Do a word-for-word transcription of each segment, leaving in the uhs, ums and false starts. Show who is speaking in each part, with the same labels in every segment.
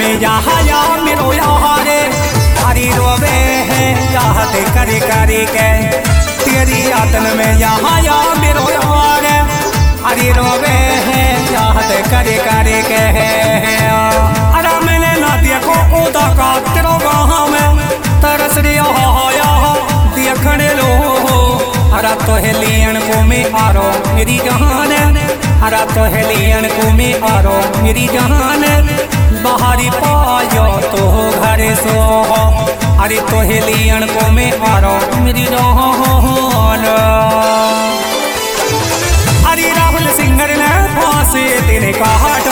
Speaker 1: में यहाँ या मेरो यहाँ रे हरी रोवे है याद करे करे के तेरी यादन में यहाँ या मेरो यहाँ रे हरी रोवे है याद करे करे के अरे मैंने ना देखो उदा का तेरो वहाँ में तरस रहा देखने लो अरा तो हेलियन को मैं आरो मेरी जहान अरा तो हेलियन को मैं आरो मेरी जहान बाहरी पायो तो घर सो अरे तो हेलियन को मैं आरो मेरी जहान अरे राहुल सिंगर ने फांसे तेरे काट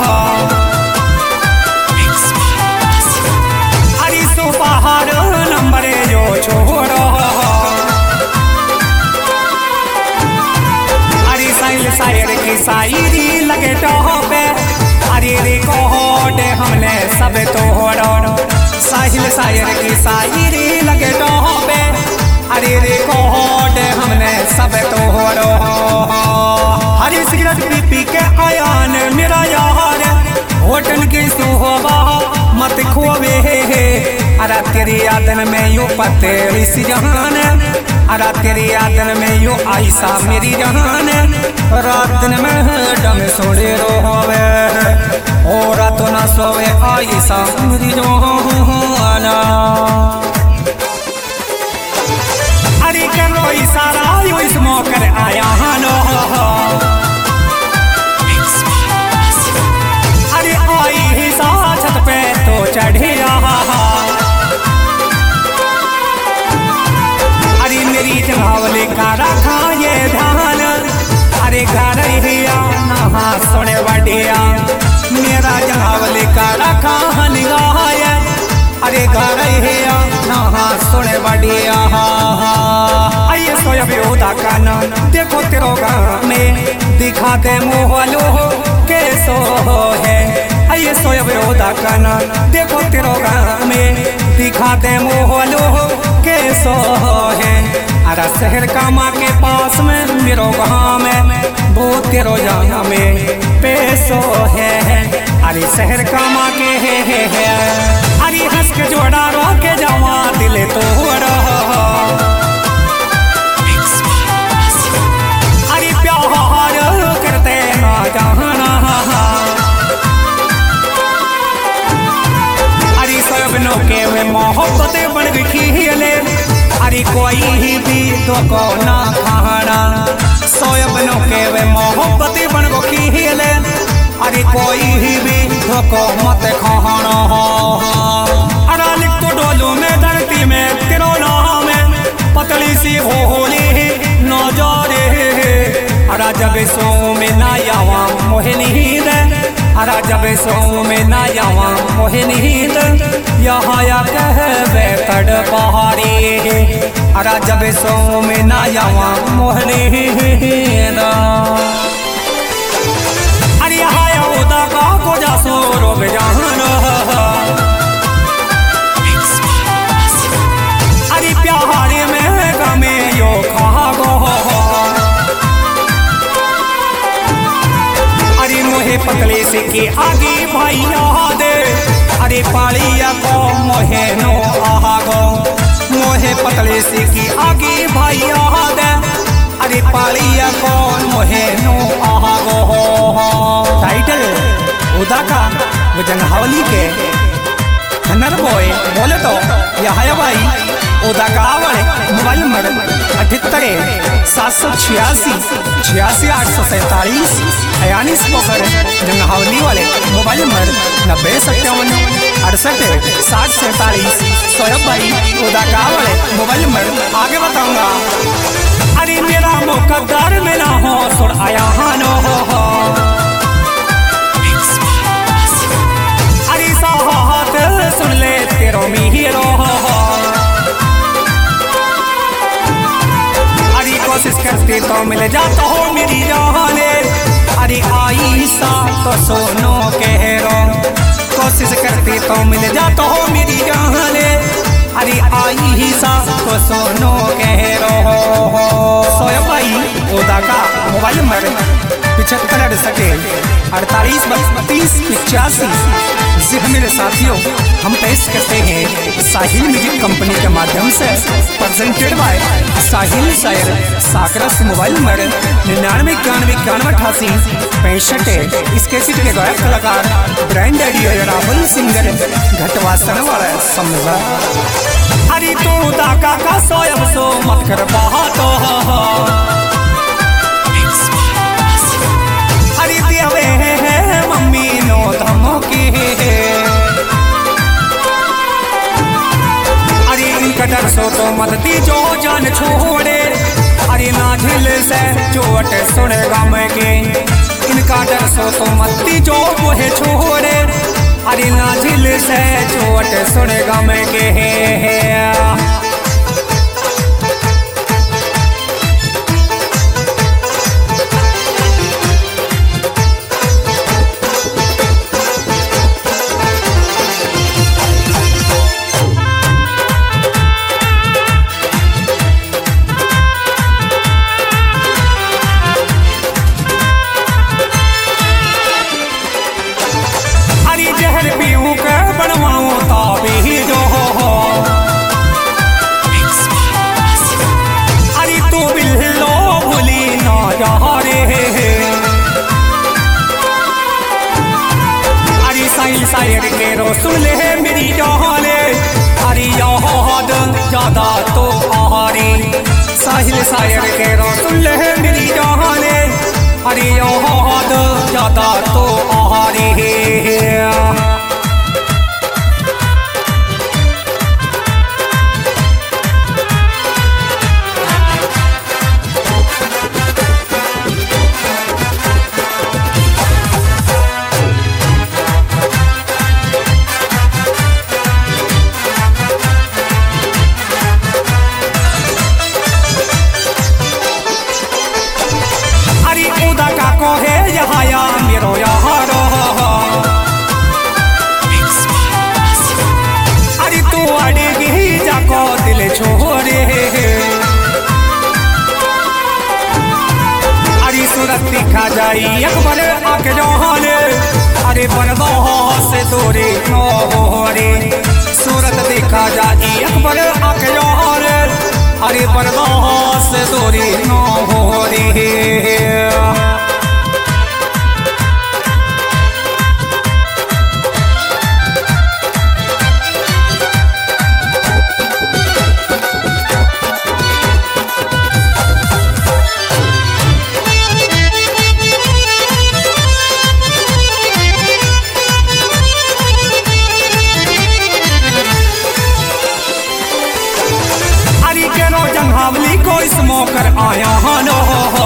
Speaker 1: अरे सो पहाड़ नंबर जो छोड़ो शायर की शायरी लगे टॉपे अरे रे कोट हमने सब तोड़ो साहिल शायर की शायरी लगे टॉपे अरे रे कोट हमने सब तोड़ो हरी सिगरेट पी पी के आयान मेरा यार होटल की सुहबा मत खोवे अरे तेरी यादन में यू पतेली सी जहान अरे तेरी यादन में यू आयसा मेरी जहान रात दिन में डम सोड़े रोवे और रात ना सोवे आयसा मेरी जहान अरे करो इशारा यू इस मौके आया नो अरे आई ही सा छत पे तो चढ़ी रहा अरे मेरी जमावले का रखा ये ध्यान अरे घर हिया नहा सोने बढ़िया मेरा जमावले का रखा निगाह अरे घर हिया नहा सोने बढ़िया आइए सोया बेहोदा काना देखो तेरो गाँव में दिखा दे मोहलो कैसो है आइए सोया बेहोदा काना देखो तेरो गाँव में दिखा दे मोहलो कैसो है अरे शहर का माँ के पास में मेरो गाँव में वो तेरो जहाँ में पैसो है अरे शहर का माँ के है, है, है। अरे हंस के जोड़ा रो के जवा दिल तो अरे प्यार करते ना जाना अरे सब नो के वे मोहब्बत बन गई अरे कोई भी तो को ना खाना सोयब नो के वे मोहब्बत बन गई अरे कोई भी तो को मत खाना अरे लिख तो डोलू में धरती में तेरो नाम पतली सी होली नौजारे अरे जब सो में ना यावा मोहे नींद अरे जब सो में ना यावा मोहे नींद यहाँ या कहवे तड़ पहाड़ी अरे जब सो में ना यावा मोहे नींद अरे यहाँ या उदा का को जा सो रो बेजान अरे प्यारे में गमे यो खा गो अरे मोहे पतले से के आगे भाई दे अरे पालिया को मोहे नो आहा गो मोहे पतले से के आगे भाई दे अरे पालिया को मोहे नो आहा गो टाइटल उदा का वजन हवली के हनर बॉय बोले तो यह भाई उदा का आवड़े मोबाइल नंबर अठहत्तर सात सौ छियासी छियासी आठ सौ सैंतालीस अयानीस पोखर जंगहावली वाले मोबाइल नंबर नब्बे सत्तावन अड़सठ साठ सैंतालीस सौरभ भाई उदा का आवड़े मोबाइल नंबर आगे बताऊंगा अरे मेरा मुकद्दर में ना हो सुर आया हानो हो अरे साहत सुन ले तेरो मी हीरो कोशिश करते तो मिल जाता हो मेरी जाने अरे आई सा तो सोनो कह रो कोशिश करते तो मिल जाता हो मेरी जाने अरे आई ही सा तो सोनो कह रो सोयब भाई उदा का मोबाइल नंबर पिछहत्तर अड़सठ अड़तालीस बत्तीस पिचासी जी हाँ मेरे साथियों, हम पेश करते हैं साहिल म्यूजिक कंपनी के माध्यम से प्रेजेंटेड बाय साहिल शायर साकरस। मोबाइल नंबर निन्यानवे इक्यानवे इक्यानवे अठासी पैंसठ है। इस कैसेट के गायक कलाकार ब्रांड आइडिया राहुल सिंगर घटवासन वाला समझा। अरे तो दाका का सोयब सो मत कर बहा तो अरे देवे है मम्मी नो धमो की अरे इनका डर सो तो मत दी जो जान छोड़े। अरे ना झिल से चोट सुने गम के इनका डर सो तो मत दी जो मुहे छोड़े। अरे ना झिल से चोट सुने गम के शायर के रो सुन ले मेरी जहाने। अरे याद ज्यादा तो आहारी साहिल शायर के रो सुन ले मेरी जहाने। अरे याद ज्यादा तो आहारी दिखा जाई अकबर आके जहाने। अरे बनवा से दूरी नोरे सूरत दिखा जाई अकबर आके जहाने। अरे बनवा से दूरी नोरे कर आया नो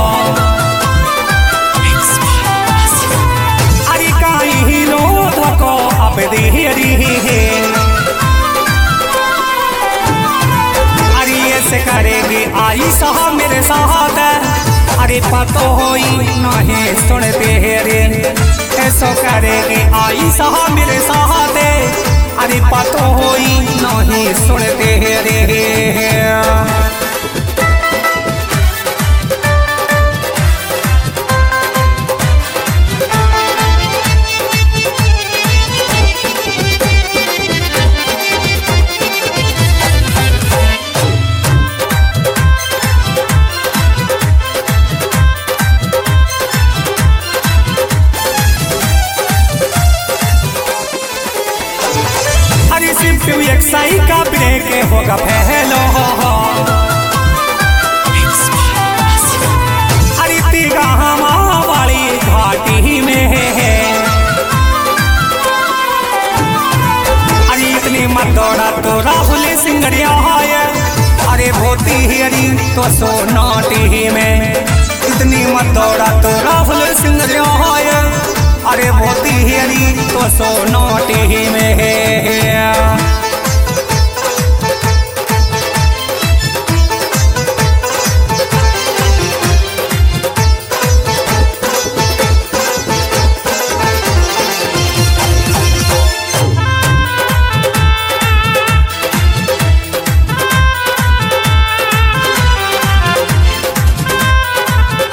Speaker 1: अरे काई लो धको अब देरी अरे ऐसे करेगी आई साहब मेरे साथ। अरे पतो होई नहीं सुनते रे ऐसो करेगी आई साहब मेरे साथ। अरे पतो होई नहीं सुनते रे एक साई का ब्रेक होगा पहलो अरे तीगा वाली घाटी में है। अरे इतनी मत दौड़ा तो राहुल सिंगड़िया है। अरे भोती हरी तो सोनाटी में इतनी मत दौड़ा तो राहुल सिंगड़िया है। अरे भोती हरी तो सोनाटी में